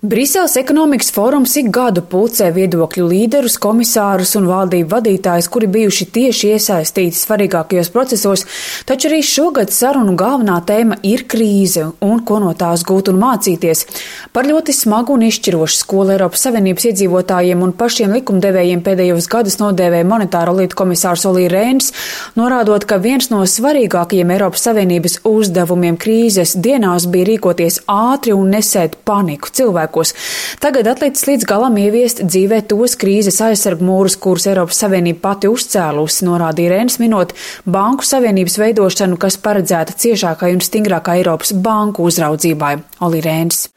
Briseles ekonomikas fórums ik gadu pulcē viedokļu līderus, komisārus un valdību vadītājus, kuri bijuši tieši iesaistīti svarīgākajos procesos, taču arī šogad sarunu galvenā tēma ir krīze un ko no tās gūt un mācīties. Par ļoti smagu un izšķirošu skolu Eiropas Savienības iedzīvotājiem un pašiem likumdevējiem pēdējos gadus nodēvēja monetāro lietu komisārs Olī Rēns, norādot, ka viens no svarīgākajiem Eiropas Savienības uzdevumiem krīzes dienās bija rīkoties ātri un nesēt paniku cilvēkos. Tagad atlicis līdz galam ieviest dzīvē tos krīzes aizsargu mūrus, kurus Eiropas Savienība pati uzcēlusi, norādīja Rēns, minot Banku Savienības veidošanu, kas paredzēta ciešākai un stingrākai Eiropas banku uzraudzībai. Olī Rēns.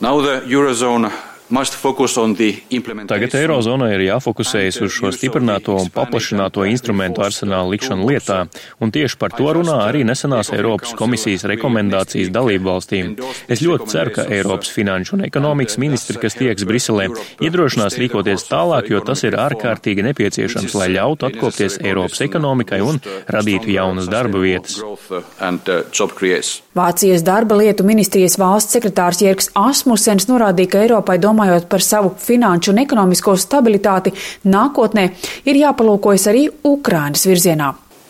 Tagad Eirozonai ir jāfokusējas uz šo stiprināto un paplašināto instrumentu arsenālu likšanu lietā, un tieši par to runā arī nesenās Eiropas komisijas rekomendācijas dalību valstīm. Es ļoti ceru, ka Eiropas finanšu un ekonomikas ministri, kas tieks Briselē, iedrošinās rīkoties tālāk, jo tas ir ārkārtīgi nepieciešams, lai ļautu atkopties Eiropas ekonomikai un radītu jaunas darba vietas. Vācijas darba lietu ministrijas valsts sekretārs Jērgs Asmusens norādīja, ka Eiropai domājot par savu finanšu un ekonomisko stabilitāti nākotnē, ir jāpalūkojas arī Ukrainas virzienā.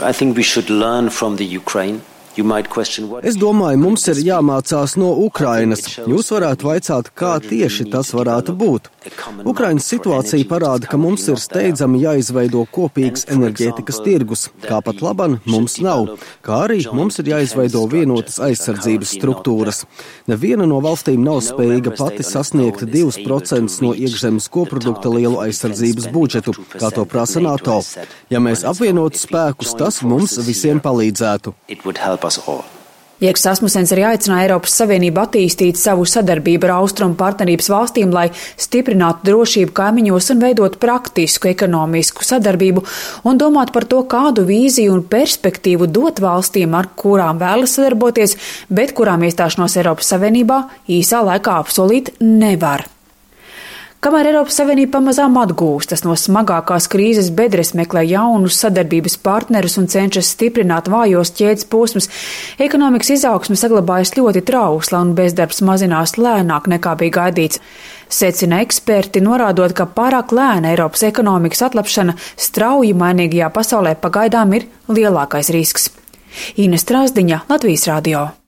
Es domāju, mums ir jāmācās no Ukrainas. Jūs varētu vaicāt, kā tieši tas varētu būt. Ukrainas situācija parāda, ka mums ir steidzami jāizveido kopīgs enerģētikas tirgus, kā pat laban mums nav, kā arī mums ir jāizveido vienotas aizsardzības struktūras. Neviena no valstīm nav spējīga pati sasniegt 2% no iekšzemes koprodukta lielu aizsardzības budžetu, kā to prasa NATO. Ja mēs apvienotu spēkus, tas mums visiem palīdzētu. Jērgs Asmusens arī aicināja Eiropas Savienību attīstīt savu sadarbību ar austrumu partnerības valstīm, lai stiprinātu drošību kaimiņos un veidot praktisku ekonomisku sadarbību un domāt par to, kādu vīziju un perspektīvu dot valstīm, ar kurām vēlas sadarboties, bet kurām iestāšanos Eiropas Savienībā īsā laikā apsolīt nevar. Kamēr Eiropas Savienība pamazām atgūstas no smagākās krīzes bedres, meklē jaunus sadarbības partnerus un cenšas stiprināt vājos ķēdes posmus, ekonomikas izaugsme saglabājas ļoti trausla un bezdarbs mazinās lēnāk nekā bija gaidīts. Secina eksperti, norādot, ka pārāk lēna Eiropas ekonomikas atlapšana strauji mainīgajā pasaulē pagaidām ir lielākais risks. Ines Strasdiņa, Latvijas radio.